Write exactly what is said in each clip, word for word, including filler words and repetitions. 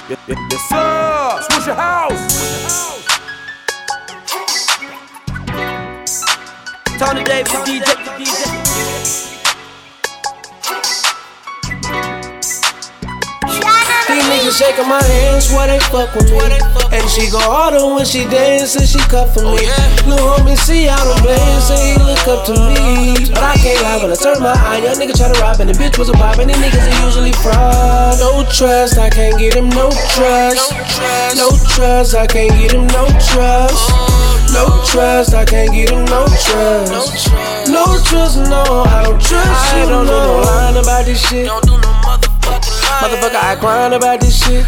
Yes, yes, yes sir. Switch your house. Tony Davis, D J, D J. These niggas shaking my hands while they fuck with me. And she go harder when she dance and she cuffin' me. Lil' homie see how them bands say he look up to me. But I can't lie when I turn my eye. Young nigga try to rob and the bitch was a pop. And these niggas are usually fraud. No trust, I can't get him no trust. No trust, I can't get him no trust. No trust, I can't get him no trust. No trust, no, I don't trust you. I don't know no line about this shit. Motherfucker, I grind about this shit.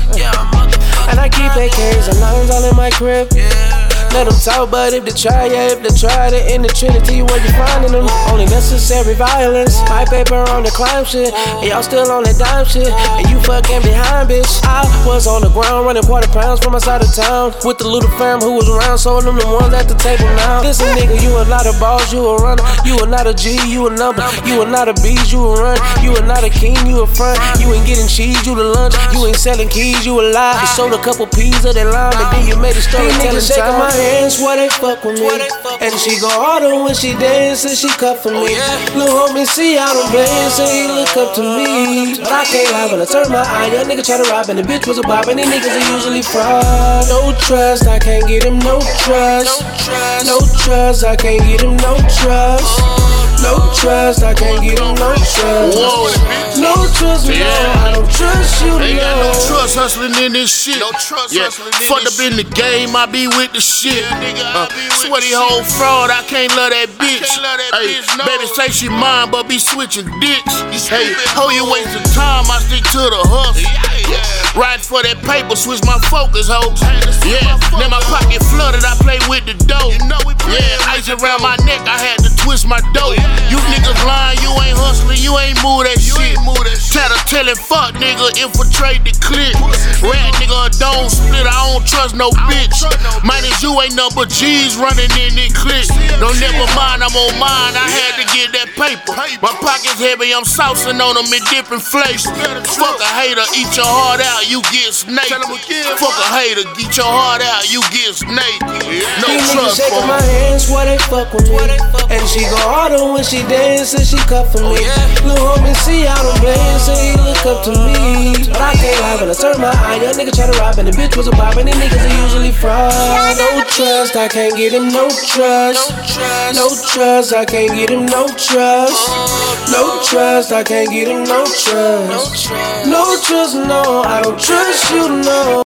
And I keep A Ks and nines all in my crib. Let them talk, but if they try, yeah, if they try, they in the Trinity where you finding them. Only necessary violence. My paper on the climb shit, and y'all still on that dime shit. And you fucking behind, bitch. I was on the ground running quarter pounds from my side of town with the little fam who was around, so them the ones at the table now. Listen, nigga, you are not a boss, you a runner. You are not a G, you a number. You are not a beast, you a run. You are not a king, you a front. You ain't getting cheese, you the lunch. You ain't selling keys, you a lie. You sold a couple peas of that lime, and then you made a story telling time. Hands while they fuck with me. And she go harder when she dance and she cuffin' me. Lil' homie see how them bands say he look up to me. But I can't lie when I turn my eye. Young nigga try to rob and the bitch was a bop. And these niggas are usually fraud. No trust, I can't get him no trust. No trust, I can't get him no trust. No trust, I can't get him no trust. No trust, no, I don't trust you, no. Ain't got no trust hustling in this shit. No trust yeah. hustling in Fucked this up in the game, I be with the shit. Yeah, nigga, uh, sweaty whole fraud, I can't love that bitch. Love that hey, bitch no. Baby say she mine, but be switching dicks. Hey, how you wasting time, I stick to the hustle. Yeah, yeah. Riding for that paper, switch my focus, ho. Yeah, now my pocket flooded, I play with the dough. You know yeah, ice around my neck, I had to twist my dough. Yeah. You niggas lying, you ain't hustling, you ain't move that you shit. Tatter telling fuck nigga, infiltrate the clip. Rat nigga, don't split, I don't trust no bitch. Mine as you ain't nothing but G's running in this clip. Don't never mind, I'm on mine, I had to get that paper. My pocket's heavy, I'm saucing on them in different flavors. Fuck a hater, eat your heart out, you get snaked. Fuck a hater, get your heart out, you get snaked. No trust for my hands while they fuck with me. And she go harder when she dance and she cuffin' me. Lil' homie see how them bands say he look up to me. But I can't lie when I turn my eye. Young nigga try to rob and the bitch was a pop. And these niggas are usually fraud. No trust, I can't get him no trust. No trust, I can't get him no trust. No trust, I can't get him no trust. No trust, no, I don't trust you, no.